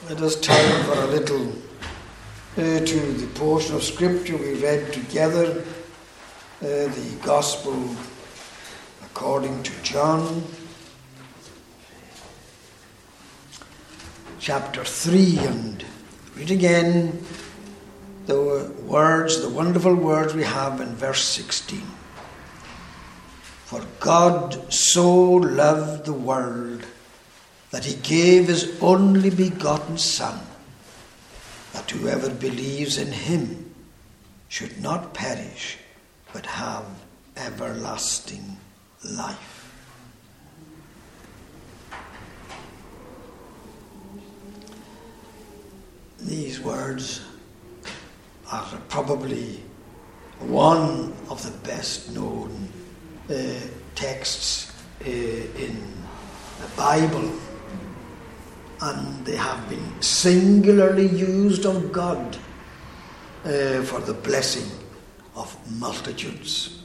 Let us turn for a little to the portion of Scripture we read together, the Gospel according to John, chapter 3, and read again the words, the wonderful words we have in verse 16. For God so loved the world that he gave his only begotten Son, that whoever believes in him should not perish, but have everlasting life. These words are probably one of the best known texts in the Bible, and they have been singularly used of God for the blessing of multitudes.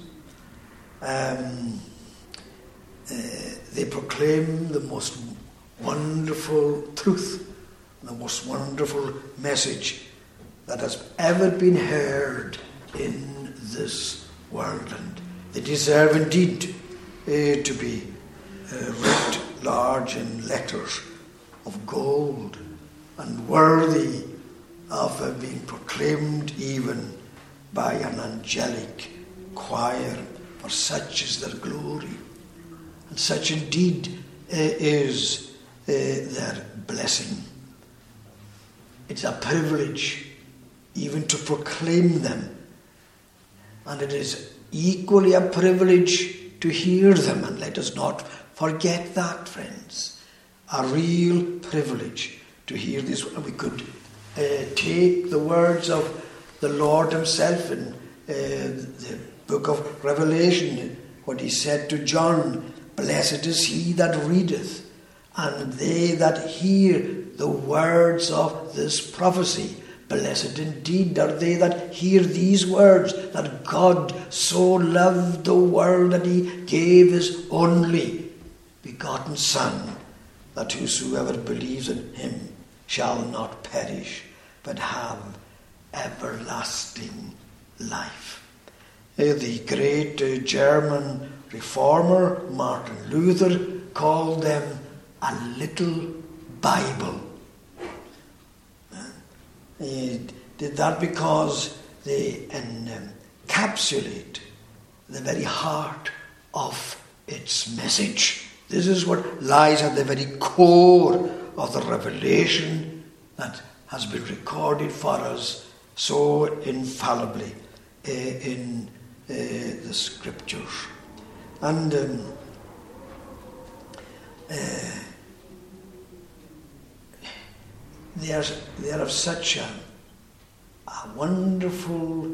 They proclaim the most wonderful truth, the most wonderful message that has ever been heard in this world, and they deserve indeed to be writ large in letters of gold and worthy of being proclaimed even by an angelic choir, for such is their glory, and such indeed is their blessing. It's a privilege even to proclaim them, and it is equally a privilege to hear them, and let us not forget that, friends. A real privilege to hear this. We could take the words of the Lord himself in the book of Revelation, what he said to John, "Blessed is he that readeth, and they that hear the words of this prophecy. Blessed indeed are they that hear these words, that God so loved the world that he gave his only begotten Son, that whosoever believes in him shall not perish, but have everlasting life." The great German reformer Martin Luther called them a little Bible. He did that because they encapsulate the very heart of its message. This is what lies at the very core of the revelation that has been recorded for us so infallibly in the Scriptures. And they are of such a wonderful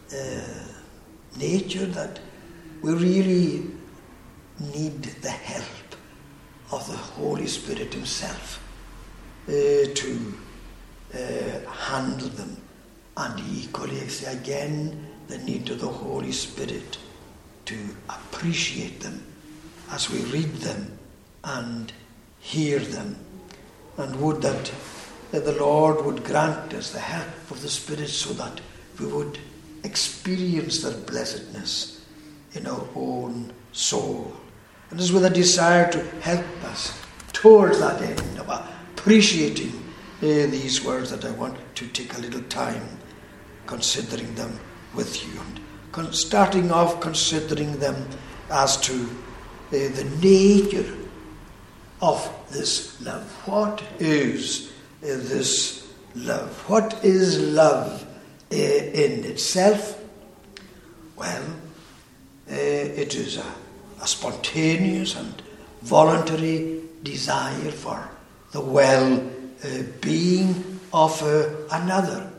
nature that we really need the help of the Holy Spirit himself to handle them, and equally, I say again, the need of the Holy Spirit to appreciate them as we read them and hear them. And would that the Lord would grant us the help of the Spirit so that we would experience their blessedness in our own soul. And it's with a desire to help us towards that end of appreciating these words that I want to take a little time considering them with you. And starting off considering them as to the nature of this love. What is this love? What is love in itself? Well, it is a spontaneous and voluntary desire for the well-being of another,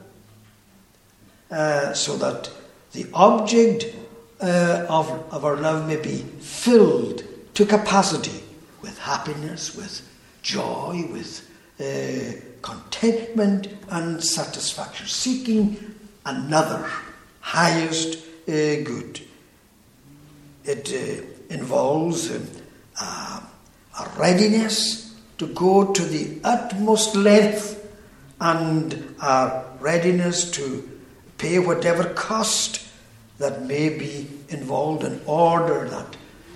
so that the object of our love may be filled to capacity with happiness, with joy, with contentment and satisfaction, seeking another highest good. It involves a readiness to go to the utmost length and our readiness to pay whatever cost that may be involved in order that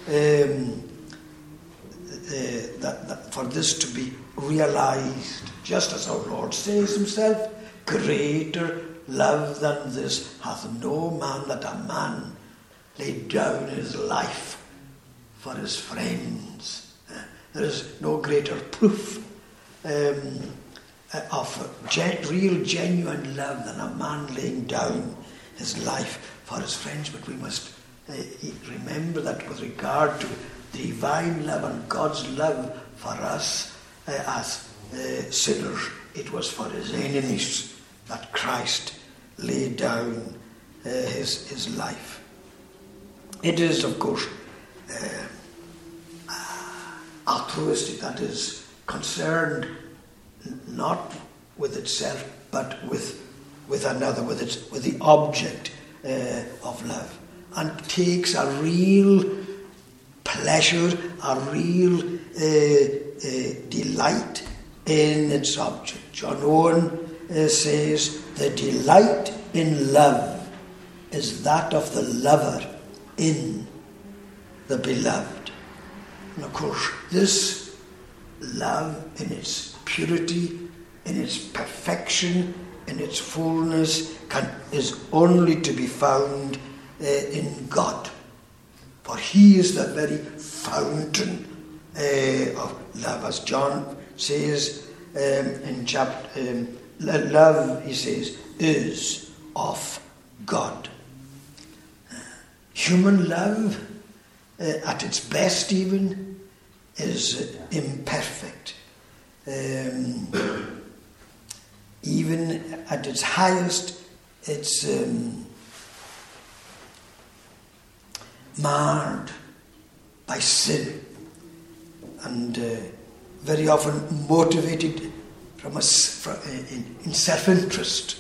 for this to be realized. Just as our Lord says himself, greater love than this hath no man, that a man laid down his life for his friends. There is no greater proof of real, genuine love than a man laying down his life for his friends. But we must remember that with regard to the divine love and God's love for us as sinners, it was for his enemies that Christ laid down his life. It is, of course, altruistic, that is concerned not with itself but with another, with the object of love, and takes a real pleasure, a real delight in its object. John Owen says, the delight in love is that of the lover in the beloved. And of course, this love in its purity, in its perfection, in its fullness, is only to be found in God. For he is the very fountain of love. As John says in chapter, love, he says, is of God. Human love, at its best even, is imperfect. Even at its highest, it's marred by sin, and very often motivated in self-interest,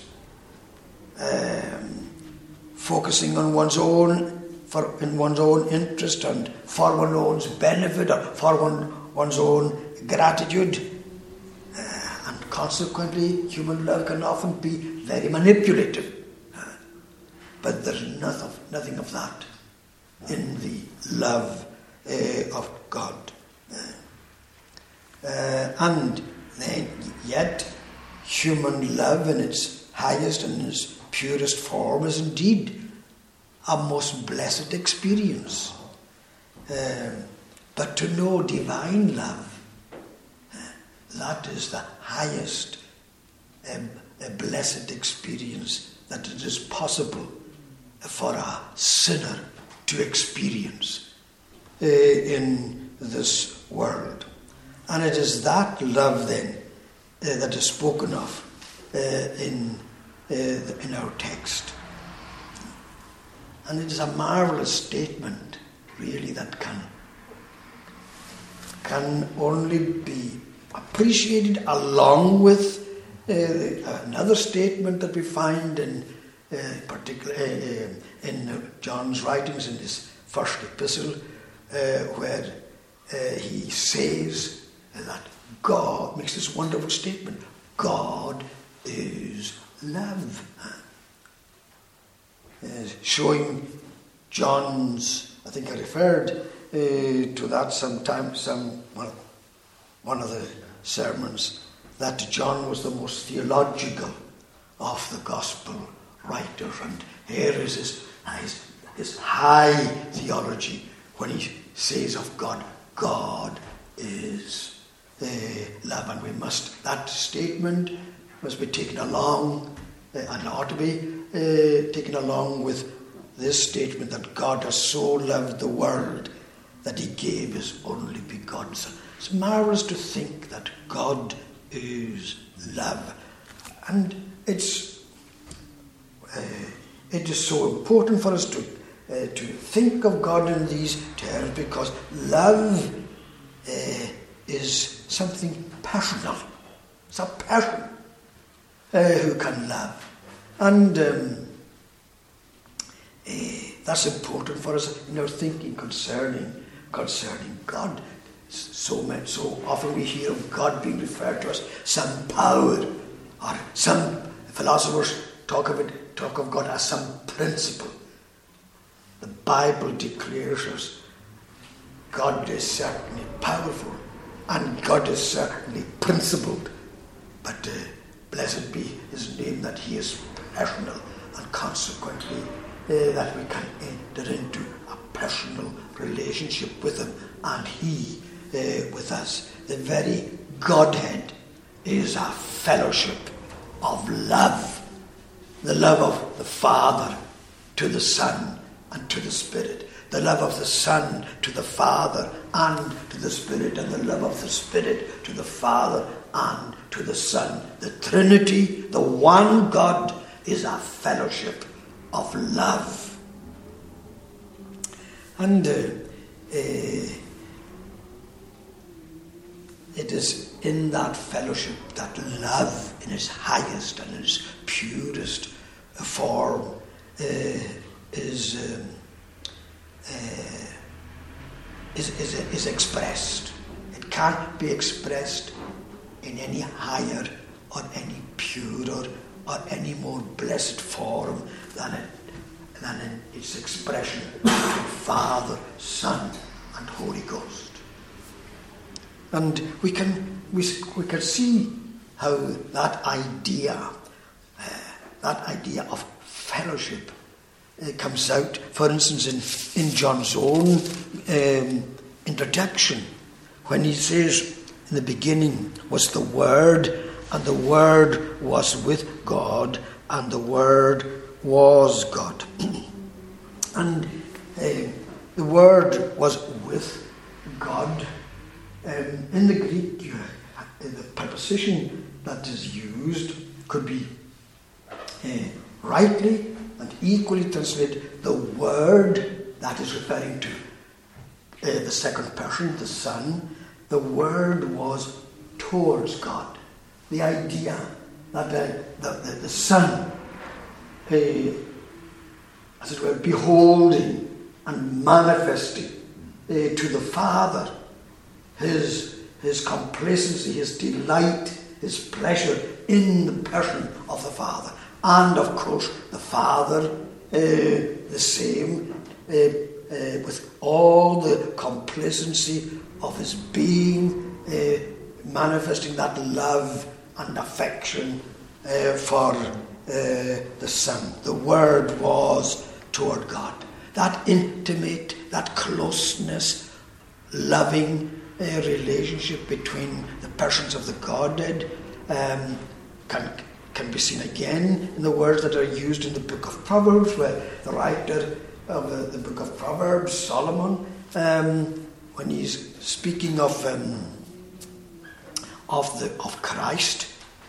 focusing on one's own interest and for one's own benefit or for one's own gratitude, and consequently human love can often be very manipulative, but there's nothing of that in the love of God. And then yet human love in its highest and its purest form is indeed a most blessed experience. But to know divine love, that is the highest blessed experience that it is possible for a sinner to experience in this world. And it is that love then that is spoken of in our text. And it is a marvellous statement, really, that can only be appreciated along with another statement that we find in John's writings in his first epistle, where he says that God makes this wonderful statement: God is love. Showing John's, I think I referred to that one of the sermons, that John was the most theological of the gospel writers, and here is his high theology when he says of God, God is love. And that statement must be taken along, and ought to be taken along with this statement that God has so loved the world that he gave his only begotten Son. It's marvellous to think that God is love. And it is so important for us to think of God in these terms, because love is something personal. It's a person who can love. And that's important for us in our thinking concerning God. So often we hear of God being referred to as some power or some philosophers talk of God as some principle. The Bible declares us God is certainly powerful and God is certainly principled, but blessed be his name that he is personal, and consequently that we can enter into a personal relationship with him and he with us. The very Godhead is a fellowship of love, the love of the Father to the Son and to the Spirit, the love of the Son to the Father and to the Spirit, and the love of the Spirit to the Father and to the Son. The Trinity, the one God, is a fellowship of love. And it is in that fellowship that love in its highest and its purest form is expressed. It can't be expressed in any higher or any purer or any more blessed form than in its expression between Father, Son, and Holy Ghost. And we can see how that idea of fellowship comes out, for instance, in John's own introduction, when he says, in the beginning was the Word, and the Word was with God, and the Word was God. And the Word was with God. In the Greek, the preposition that is used could be rightly and equally translated the Word, that is referring to the second person, the Son. The Word was towards God. The idea that the Son, as it were, beholding and manifesting to the Father his complacency, his delight, his pleasure in the person of the Father. And of course, the Father, the same, with all the complacency of his being, manifesting that love and affection for the Son. The Word was toward God. That intimate, that closeness, loving relationship between the persons of the Godhead can be seen again in the words that are used in the book of Proverbs, where the writer of the book of Proverbs, Solomon, when he's speaking of Christ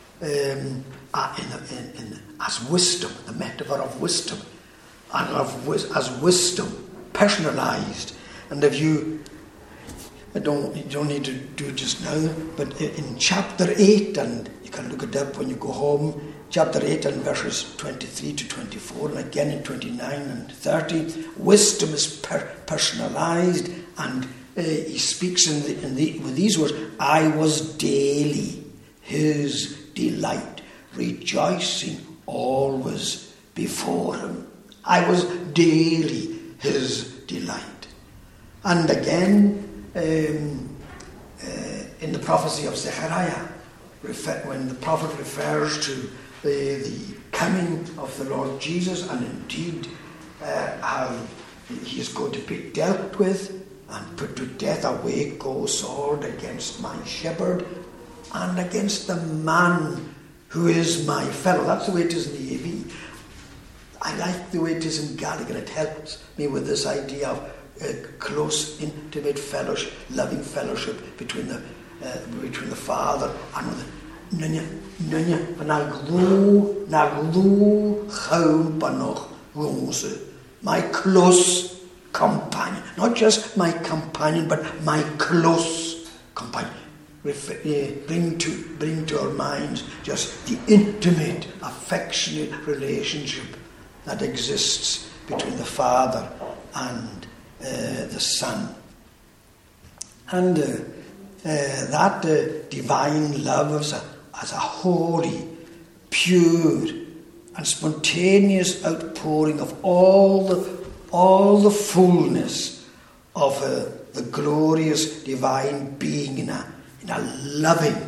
as wisdom, the metaphor of wisdom, and as wisdom personalized. And if you don't need to do it just now, but in chapter 8, and you can look it up when you go home, chapter 8 and verses 23 to 24, and again in 29 and 30, wisdom is personalized, and he speaks with these words: I was daily his delight, rejoicing always before him. I was daily his delight. And again, in the prophecy of Zechariah, when the prophet refers to the coming of the Lord Jesus, and indeed how he is going to be dealt with and put to death, away go sword against my shepherd and against the man who is my fellow. That's the way it is in the EV. I like the way it is in Gaelic, and it helps me with this idea of close, intimate fellowship, loving fellowship between the Father and the Nunya my close companion, not just my companion, but my close companion. Bring to our minds just the intimate, affectionate relationship that exists between the Father and the Son. And that divine love as a holy pure and spontaneous outpouring of all the fullness of the glorious divine being in a loving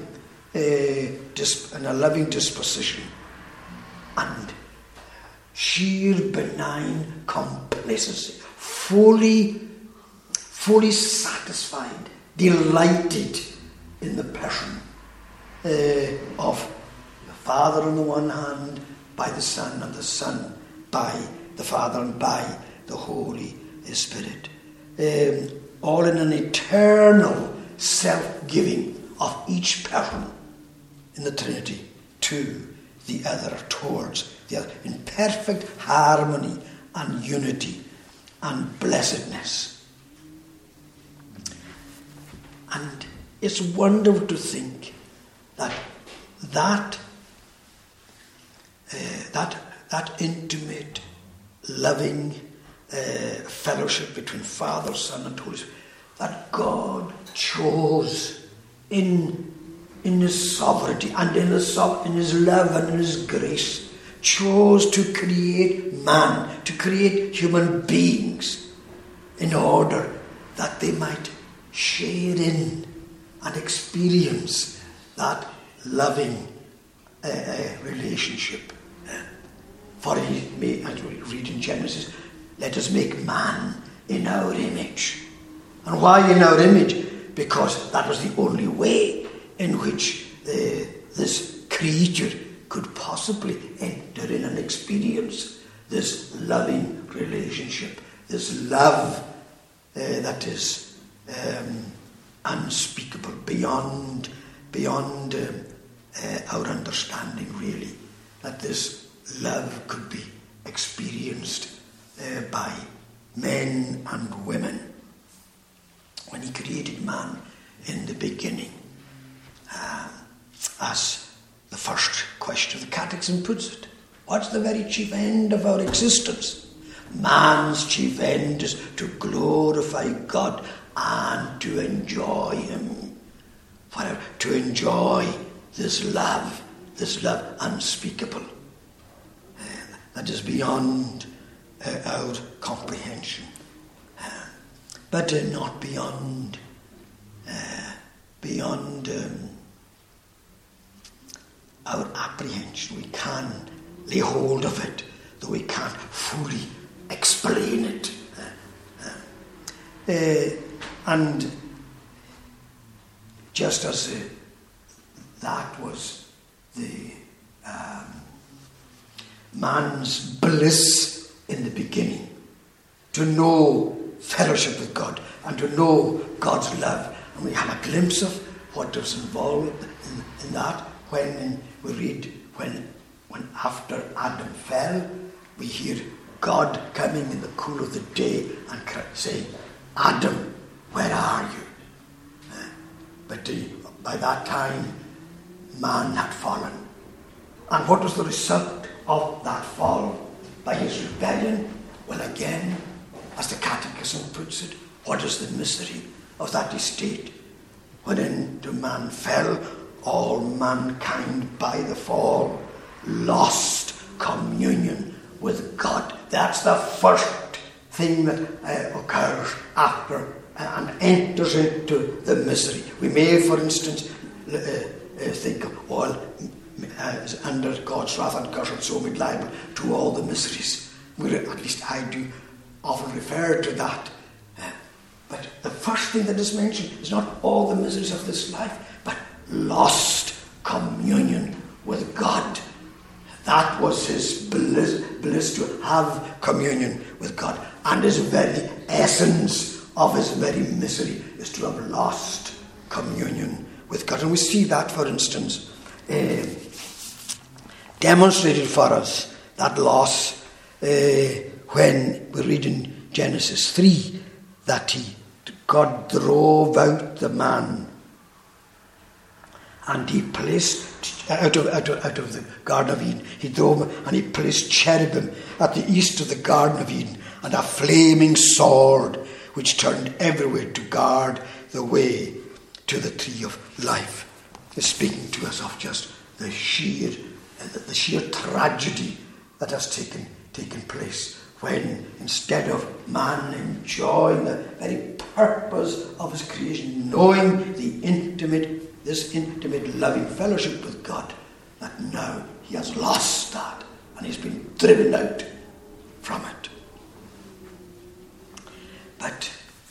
disposition and sheer benign complacency, fully satisfied, delighted in the person of the Father on the one hand, by the Son, and the Son by the Father and by the Holy Spirit. All in an eternal self-giving of each person in the Trinity to the other, towards the other, in perfect harmony and unity and blessedness. And it's wonderful to think that intimate, loving fellowship between Father, Son, and Holy Spirit, that God chose in His sovereignty and in His love and in His grace, chose to create man, to create human beings, in order that they might share in and experience that loving relationship. For He made, as we read in Genesis, let us make man in our image. And why in our image? Because that was the only way in which this creature could possibly enter in and experience this loving relationship, this love that is unspeakable, beyond our understanding, really, that this love could be experienced by men and women. When He created man in the beginning, as the first question of the Catechism puts it, what's the very chief end of our existence? Man's chief end is to glorify God and to enjoy Him forever, to enjoy this love unspeakable, that is beyond our comprehension, but not beyond our apprehension. We can lay hold of it, though we can't fully explain it. And just as that was the man's bliss in the beginning, to know fellowship with God and to know God's love. And we have a glimpse of what was involved in that when we read, when after Adam fell, we hear God coming in the cool of the day and saying, Adam, where are you? But by that time, man had fallen. And what was the result of that fall? By his rebellion? Well, again, as the Catechism puts it, what is the misery of that estate? When into man fell, all mankind by the fall lost communion with God. That's the first thing that occurs after and enters into the misery. We may, for instance, think of all under God's wrath and curse and so made liable to all the miseries. At least I do often refer to that. But the first thing that is mentioned is not all the miseries of this life, but lost communion with God. That was his bliss to have communion with God. And his very essence of his very misery is to have lost communion with God. And we see that, for instance, demonstrated for us, that loss, when we read in Genesis 3 that God drove out the man, and he placed out of the Garden of Eden. He drove him, and he placed cherubim at the east of the Garden of Eden, and a flaming sword which turned everywhere to guard the way to the tree of life. Is speaking to us of just the sheer the sheer tragedy that has taken place when, instead of man enjoying the very purpose of his creation, knowing this intimate loving fellowship with God, that now he has lost that and he's been driven out from it. But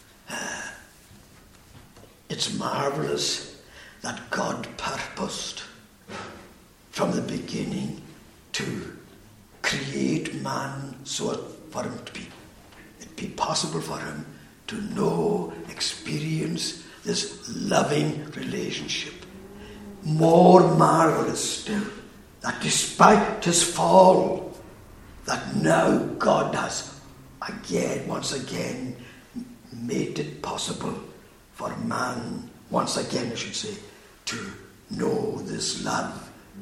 it's marvelous that God purposed from the beginning to create man so for him to be possible for him to know, experience this loving relationship. More marvelous still, that despite his fall, that now God has once again made it possible for man, once again I should say, to know this love,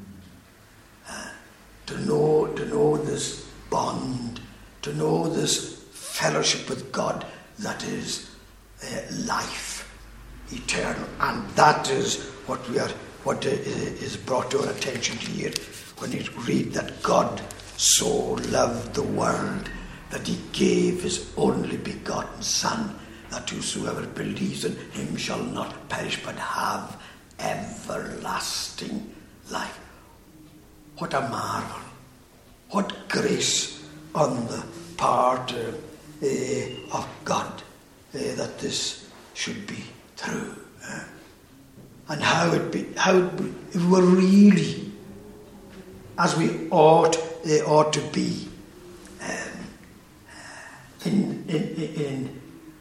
to know this bond, to know this fellowship with God that is life eternal. And that is what is brought to our attention here when we read that God so loved the world that he gave his only begotten Son, that whosoever believes in him shall not perish but have everlasting life. What a marvel. What grace on the part of God that this should be true. And how it were really as we ought to be in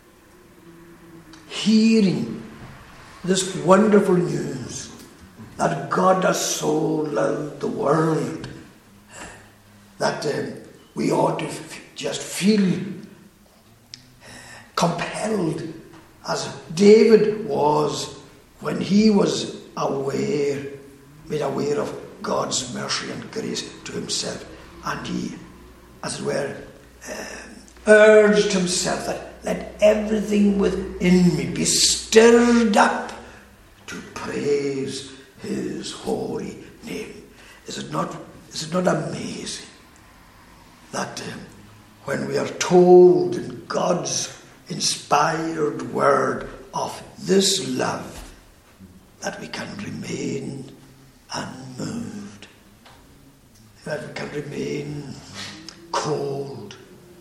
hearing this wonderful news that God has so loved the world that we ought to just feel compelled, as David was when he was made aware of God's mercy and grace to himself, and he, as it were, urged himself that let everything within me be stirred up to praise his holy name. Is it not amazing that when we are told in God's inspired word of this love, that we can remain unmoved, that we can remain cold,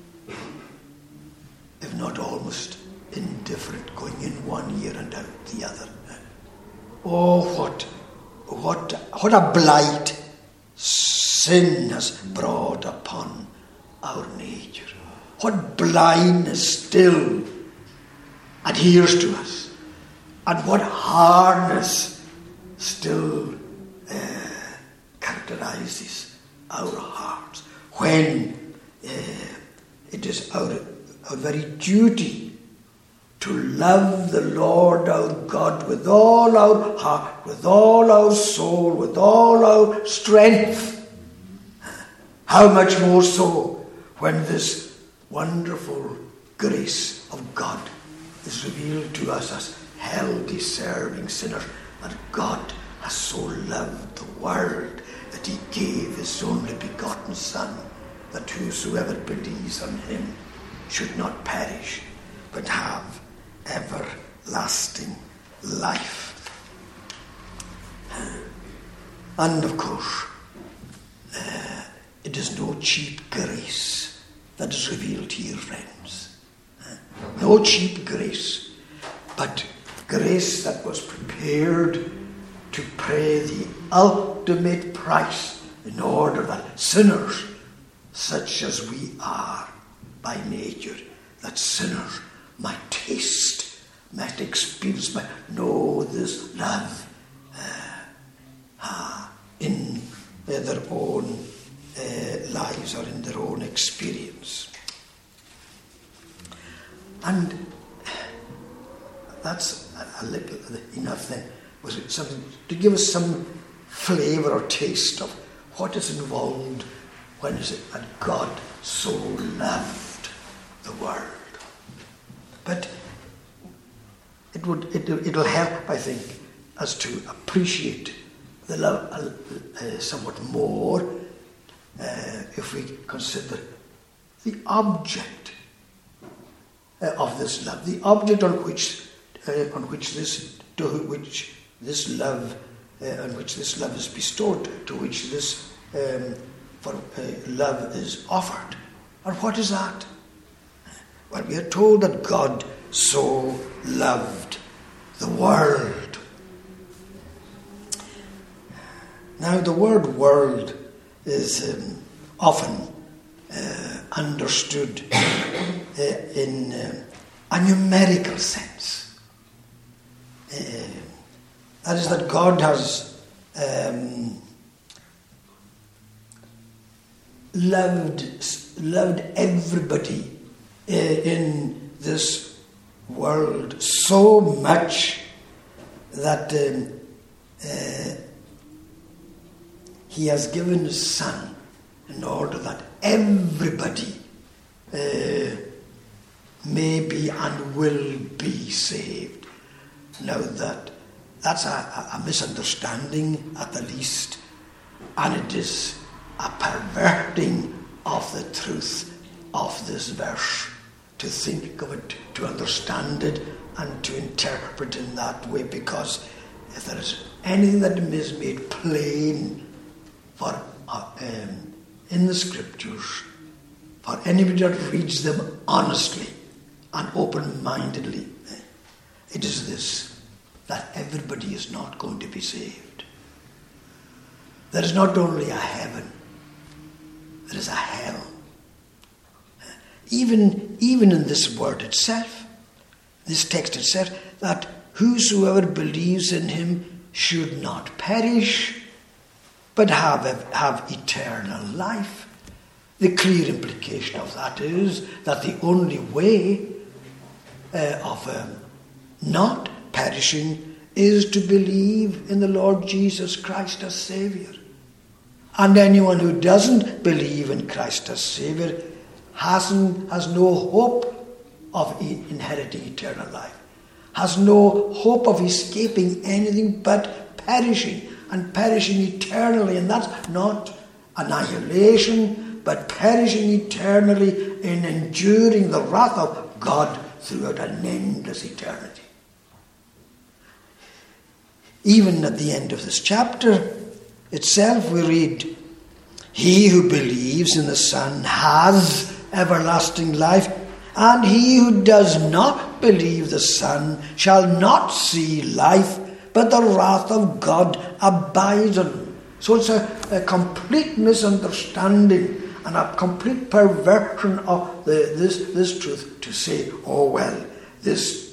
if not almost indifferent, going in one ear and out the other. Oh, what a blight sin has brought upon our nature. What blindness still adheres to us, and what hardness still characterizes our hearts, when it is our very duty to love the Lord our God with all our heart, with all our soul, with all our strength. How much more so when this wonderful grace of God is revealed to us as hell-deserving sinners, that God has so loved the world that he gave his only begotten Son, that whosoever believes on him should not perish, but have everlasting life. And of course, it is no cheap grace that is revealed here, friends. No cheap grace, but grace that was prepared to pay the ultimate price in order that sinners, such as we are by nature, that sinners might taste, might experience, might know this love in their own lives or in their own experience. And that's a little enough then, was it something to give us some flavour or taste of what is involved when is it that God so loved the world. But it'll help, I think, us to appreciate the love somewhat more if we consider the object of this love, the object on which this love is bestowed, to which this love is offered. And what is that? Well, we are told that God so loved the world. Now, the word world is often understood in a numerical sense. That is, that God has loved everybody in this world so much that he has given his Son in order that everybody may be and will be saved. Now that's a misunderstanding at the least, and it is a perverting of the truth of this verse, to think of it, to understand it, and to interpret in that way, because if there is anything that is made plain for in the Scriptures, for anybody that reads them honestly and open-mindedly, it is this, that everybody is not going to be saved. There is not only a heaven, there is a hell. Even in this word itself, this text itself, that whosoever believes in him should not perish, but have eternal life. The clear implication of that is that the only way of not perishing is to believe in the Lord Jesus Christ as Saviour. And anyone who doesn't believe in Christ as Saviour has no hope of inheriting eternal life, has no hope of escaping anything but perishing, and perishing eternally. And that's not annihilation, but perishing eternally in enduring the wrath of God throughout an endless eternity. Even at the end of this chapter itself, we read, "He who believes in the Son has everlasting life, and he who does not believe the Son shall not see life, but the wrath of God abides on him." So it's a complete misunderstanding and a complete perversion of this truth to say, oh well, this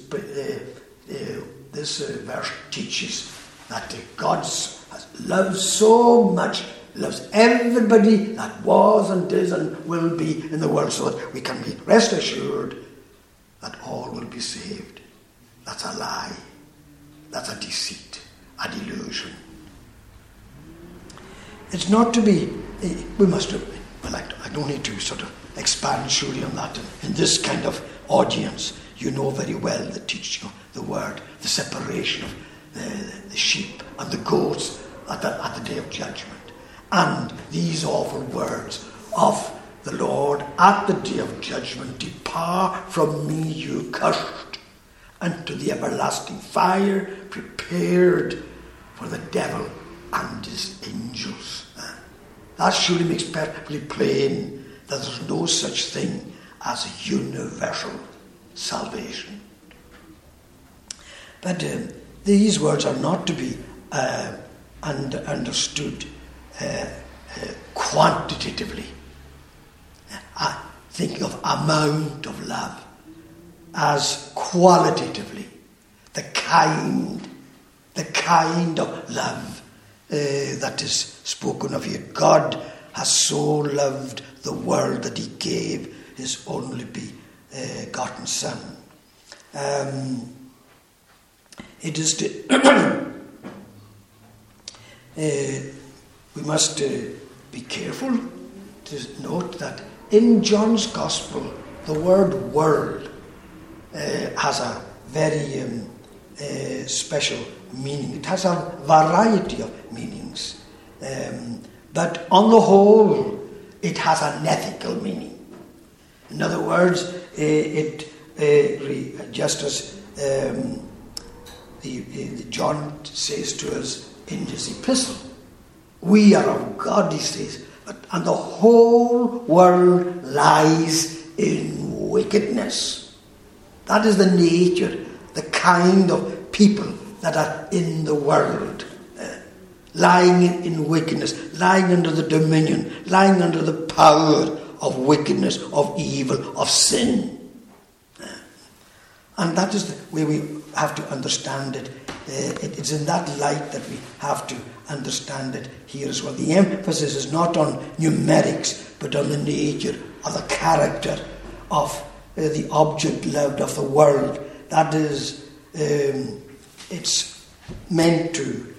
verse teaches that God loves so much, loves everybody that was and is and will be in the world, so that we can be rest assured that all will be saved. That's a lie. That's a deceit, a delusion. It's not to be, we must have, well, I don't need to sort of expand surely on that in this kind of audience. You know very well the teaching of the word, the separation of the sheep and the goats at the day of judgment. And these awful words of the Lord at the day of judgment, "Depart from me, you cursed, into the everlasting fire prepared for the devil and his angels." That surely makes perfectly plain that there's no such thing as a universal salvation. But these words are not to be understood quantitatively, thinking of amount of love, as qualitatively the kind of love that is spoken of here. God has so loved the world that he gave his only begotten Son. It is we must be careful to note that in John's Gospel, the word world has a very special meaning. It has a variety of meanings. But on the whole, it has an ethical meaning. In other words, just as John says to us in his epistle, we are of God, he says, and the whole world lies in wickedness. That is the nature, the kind of people that are in the world, lying in wickedness, lying under the dominion, lying under the power of wickedness, of evil, of sin. And that is the way we have to understand it. It's in that light that we have to understand it here as well. The emphasis is not on numerics, but on the nature or the character of the object loved of the world. That is, it's meant to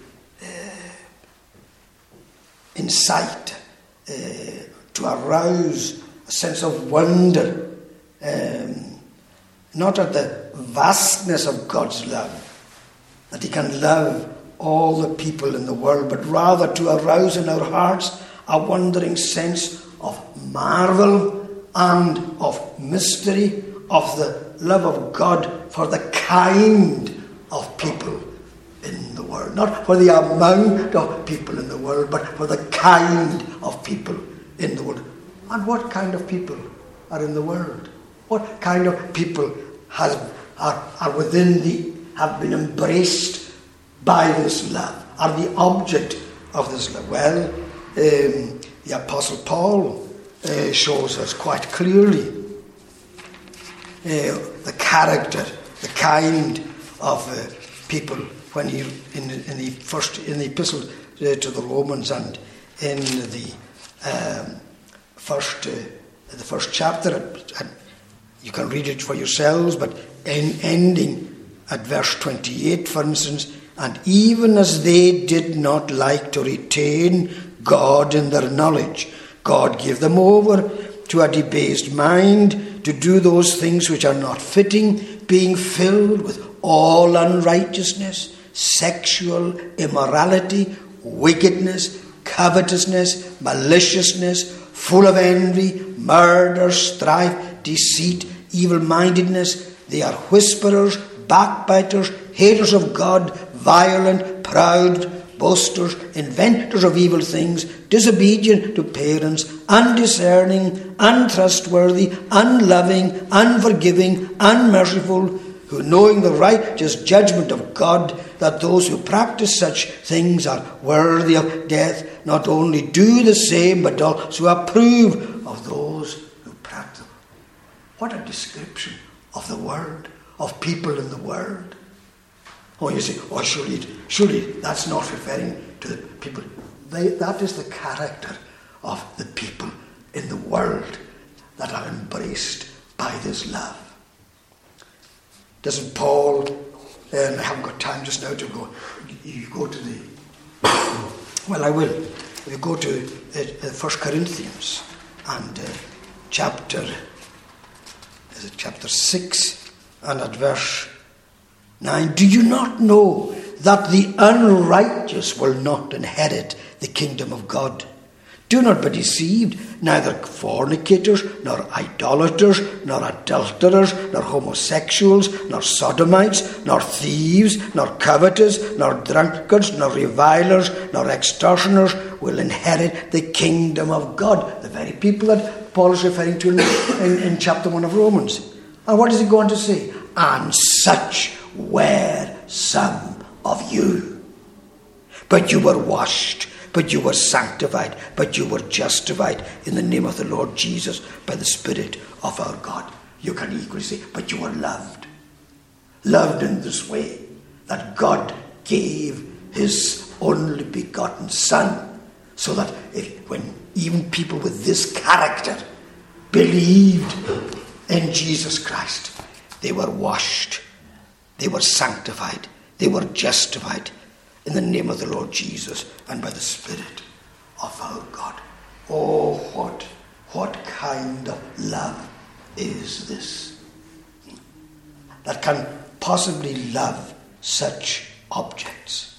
incite, to arouse a sense of wonder, not at the vastness of God's love, that he can love all the people in the world, but rather to arouse in our hearts a wondering sense of marvel and of mystery, of the love of God for the kind of people in the world. Not for the amount of people in the world, but for the kind of people in the world. And what kind of people are in the world? What kind of people are within have been embraced by this love, are the object of this love? Well, the Apostle Paul shows us quite clearly the character, the kind of people when he in the epistle to the Romans and in the first chapter, and you can read it for yourselves, but ending at verse 28, for instance, and even as they did not like to retain God in their knowledge, God gave them over to a debased mind to do those things which are not fitting, being filled with all unrighteousness, sexual immorality, wickedness, covetousness, maliciousness, full of envy, murder, strife, deceit, evil-mindedness. They are whisperers, backbiters, haters of God, violent, proud, boasters, inventors of evil things, disobedient to parents, undiscerning, untrustworthy, unloving, unforgiving, unmerciful, who knowing the righteous judgment of God, that those who practice such things are worthy of death, not only do the same, but also approve of those who practice. What a description of the world, of people in the world. Oh, you say, oh, surely that's not referring to the people. That is the character of the people in the world that are embraced by this love. Doesn't Paul, and I haven't got time just now to go, you go to the, well, I will. We go to 1 Corinthians and chapter 6 and at verse 9. Do you not know that the unrighteous will not inherit the kingdom of God? Do not be deceived, neither fornicators, nor idolaters, nor adulterers, nor homosexuals, nor sodomites, nor thieves, nor covetous, nor drunkards, nor revilers, nor extortioners will inherit the kingdom of God. The very people that Paul is referring to in chapter 1 of Romans. And what is he going to say? And such were some of you. But you were washed, but you were sanctified, but you were justified in the name of the Lord Jesus by the Spirit of our God. You can equally say, but you were loved. Loved in this way, that God gave his only begotten Son, so that when even people with this character believed in Jesus Christ, they were washed, they were sanctified, they were justified in the name of the Lord Jesus and by the Spirit of our God. Oh, what kind of love is this that can possibly love such objects.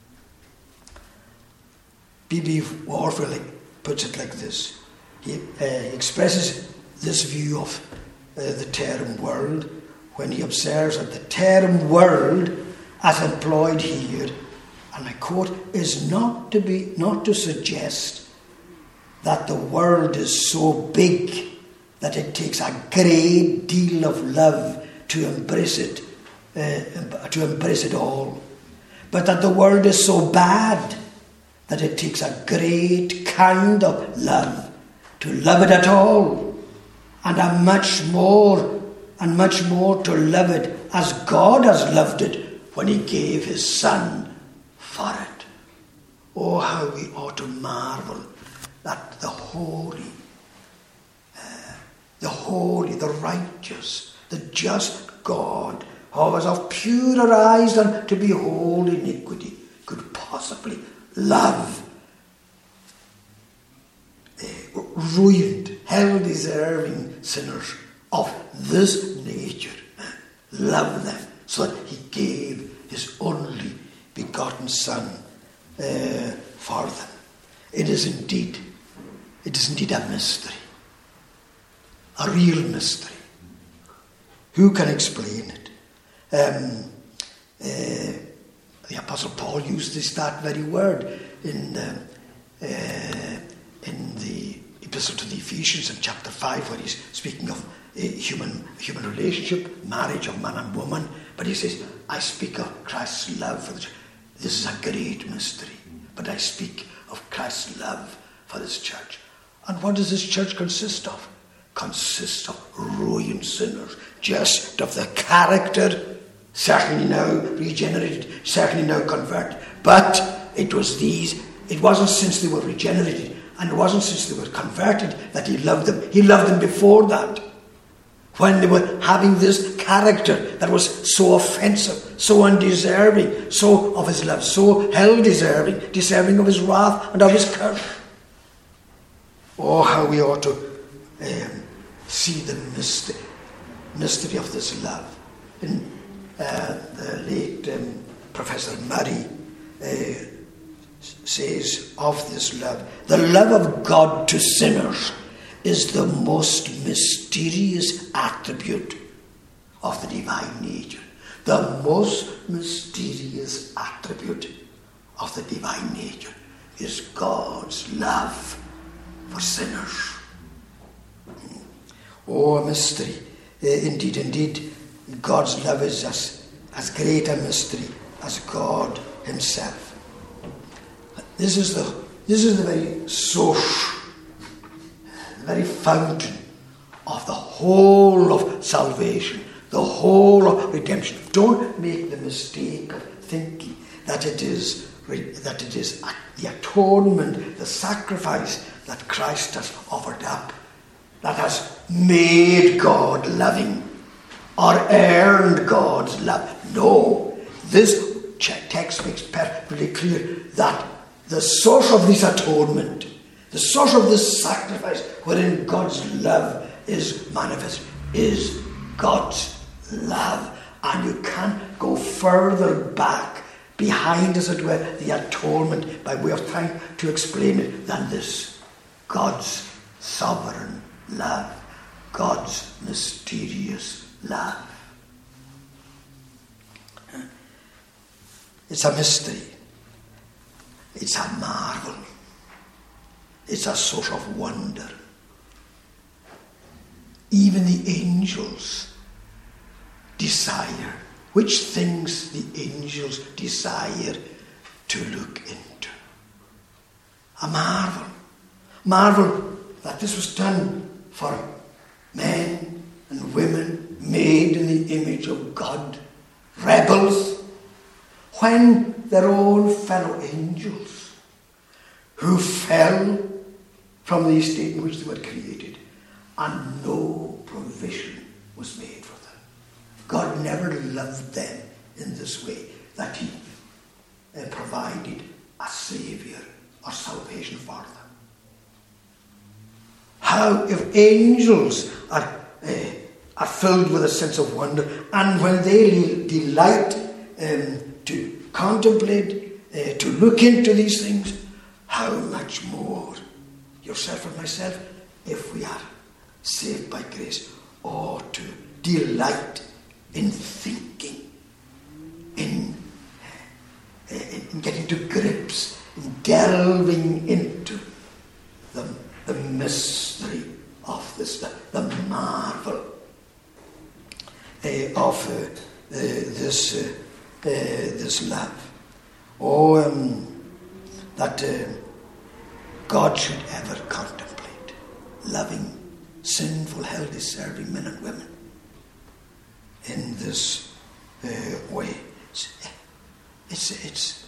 B.B. Warfield puts it like this. He expresses this view of the term world when he observes that the term world, as employed here, and I quote, is not to suggest that the world is so big that it takes a great deal of love to embrace it all, but that the world is so bad that it takes a great kind of love to love it at all, and a much more to love it as God has loved it when he gave his Son for it. Oh, how we ought to marvel that the holy, the righteous, the just God, who was of purer eyes than to behold iniquity, could possibly love ruined, hell-deserving sinners of this nature. Love them so that he gave his only begotten Son for them. It is indeed a mystery, a real mystery. Who can explain it? The Apostle Paul used that very word in the Epistle to the Ephesians in chapter 5, where he's speaking of human relationship, marriage of man and woman. But he says, I speak of Christ's love for the church. This is a great mystery, but I speak of Christ's love for this church. And what does this church consist of? Consists of ruined sinners, just of the character, certainly now regenerated, certainly now converted. But it wasn't since they were regenerated, and it wasn't since they were converted that he loved them. He loved them before that, when they were having this character that was so offensive, so undeserving, so of his love, so hell-deserving, deserving of his wrath and of his curse. Oh, how we ought to see the mystery of this love. In the late Professor Murray says of this love, the love of God to sinners is the most mysterious attribute of the divine nature. The most mysterious attribute of the divine nature is God's love for sinners. Oh, a mystery. Indeed, God's love is as great a mystery as God himself. This is the very source, the very fountain of the whole of salvation, the whole of redemption. Don't make the mistake of thinking that it is the atonement, the sacrifice that Christ has offered up, that has made God loving or earned God's love. No, this text makes perfectly clear that the source of this atonement, the source of this sacrifice wherein God's love is manifest, is God's love. And you can't go further back, behind, as it were, the atonement, by way of trying to explain it, than this. God's sovereign love, God's mysterious love. It's a mystery. It's a marvel. It's a source of wonder. Even the angels desire. Which things the angels desire to look into. A marvel. Marvel that this was done for men and women made in the image of God, rebels, when their own fellow angels, who fell from the estate in which they were created, and no provision was made for them. God never loved them in this way, that he provided a saviour or salvation for them. How, if angels are filled with a sense of wonder, and when they delight to contemplate, to look into these things, how much more yourself and myself, if we are saved by grace, ought to delight in thinking, in getting to grips, in delving into the mystery of this, the marvel of this love. That God should ever contemplate loving sinful, hell-deserving men and women in this way. It's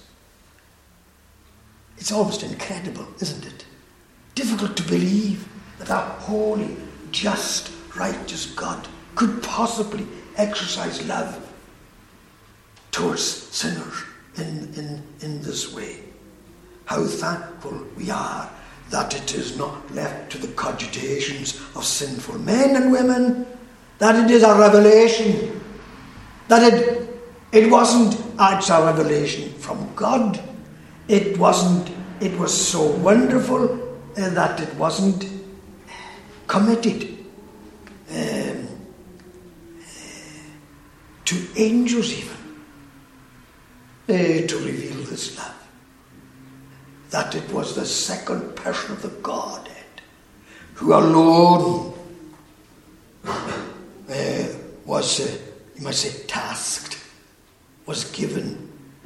almost incredible, isn't it? Difficult to believe that our holy, just, righteous God could possibly exercise love towards sinners in this way. How thankful we are that it is not left to the cogitations of sinful men and women, that it is a revelation, that it's a revelation from God. It was so wonderful that it wasn't committed to angels even to reveal this love. That it was the second person of the Godhead who alone was, you might say, tasked, was given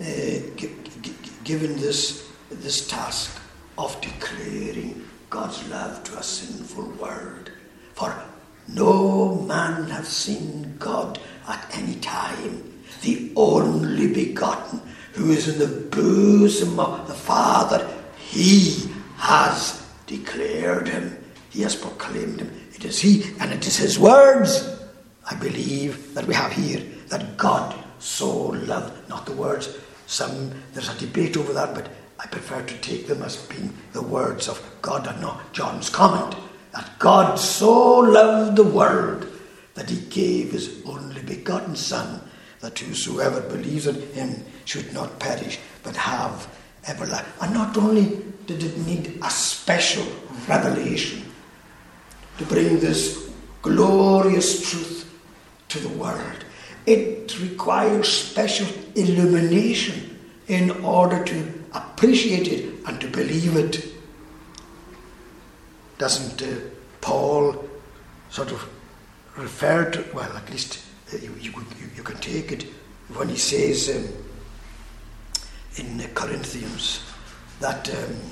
this task of declaring God's love to a sinful world. For no man hath seen God at any time, the only begotten, who is in the bosom of the Father. He has declared him. He has proclaimed him. It is he, and it is his words, I believe, that we have here, that God so loved, not the words. There's a debate over that, but I prefer to take them as being the words of God and not John's comment, that God so loved the world that he gave his only begotten Son, that whosoever believes in him should not perish, but have everlasting. And not only did it need a special revelation to bring this glorious truth to the world, it requires special illumination in order to appreciate it and to believe it. Doesn't Paul sort of refer to, well, at least you can take it when he says in Corinthians that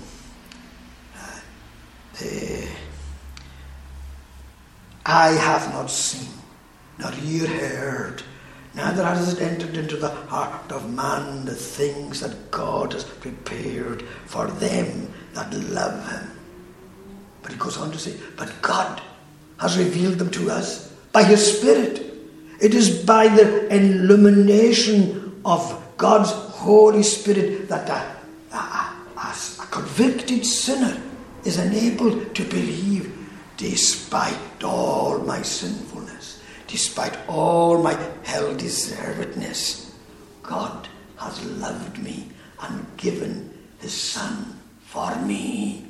eye hath not seen, nor ear heard, neither has it entered into the heart of man the things that God has prepared for them that love him. But he goes on to say, but God has revealed them to us by his Spirit. It is by the illumination of God's Holy Spirit that a convicted sinner is enabled to believe, despite all my sinfulness, despite all my hell-deservedness, God has loved me and given his Son for me.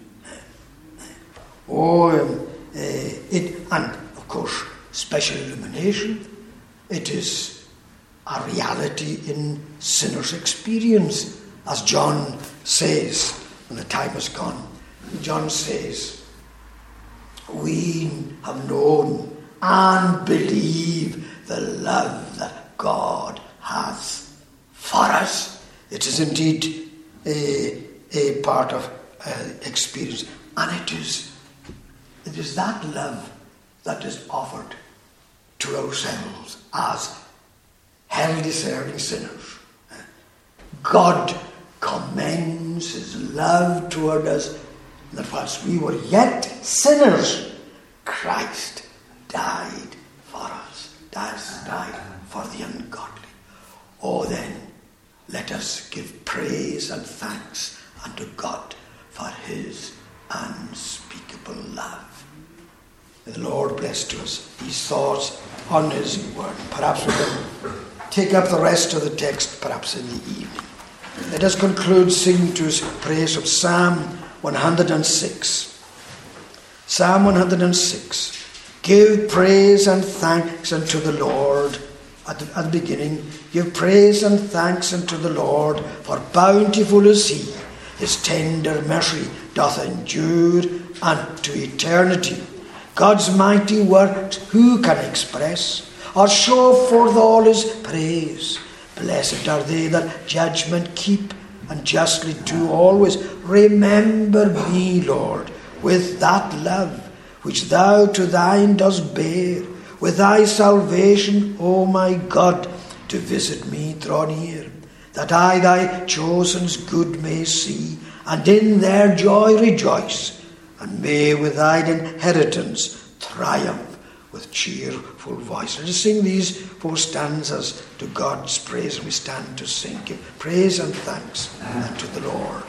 And of course, special illumination. It is a reality in sinners' experience, as John says when the time is gone. John says, we have known and believe the love that God has for us. It is indeed a part of experience, and it is that love that is offered to ourselves as hell-deserving sinners. God commends his love toward us, that whilst we were yet sinners, Christ died for us, died for the ungodly. Oh, then, let us give praise and thanks unto God for his unspeakable love. May the Lord bless to us these thoughts on his word. Perhaps we can take up the rest of the text perhaps in the evening. Let us conclude singing to his praise of Psalm 106. Psalm 106. Give praise and thanks unto the Lord. At the beginning, give praise and thanks unto the Lord, for bountiful is he. His tender mercy doth endure unto eternity. God's mighty works who can express, or show forth all his praise? Blessed are they that judgment keep, and justly do always. Remember me, Lord, with that love which thou to thine dost bear. With thy salvation, O my God, to visit me draw near, that I thy chosen's good may see, and in their joy rejoice, and may with thine inheritance triumph with cheerful voice. Let us sing these 4 stanzas to God's praise, and we stand to sing. Give praise and thanks unto the Lord.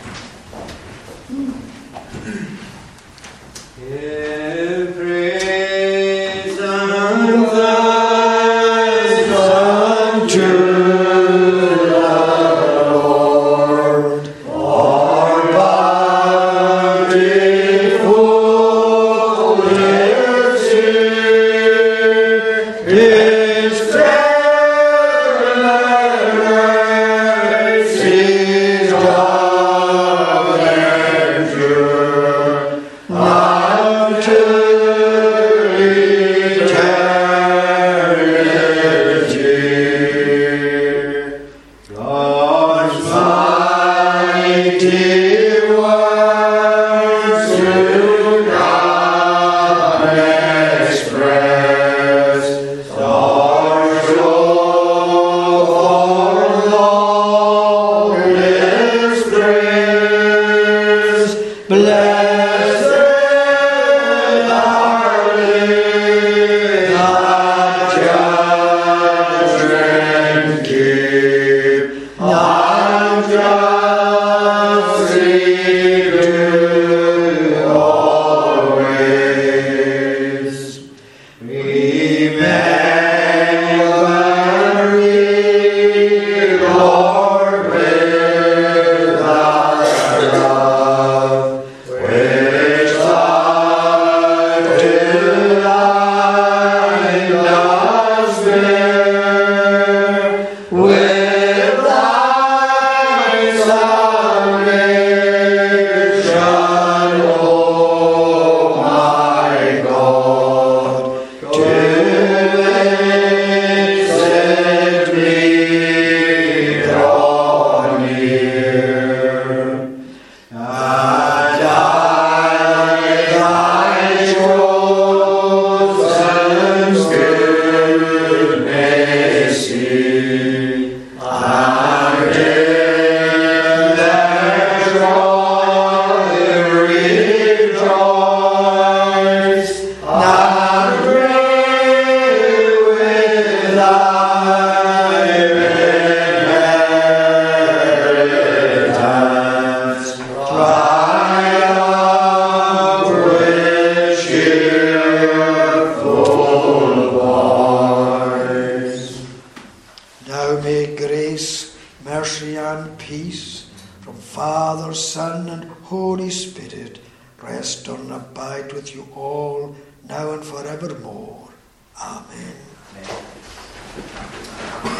Give praise and thanks unto Father, Son, and Holy Spirit, rest and abide with you all, now and forevermore. Amen. Amen.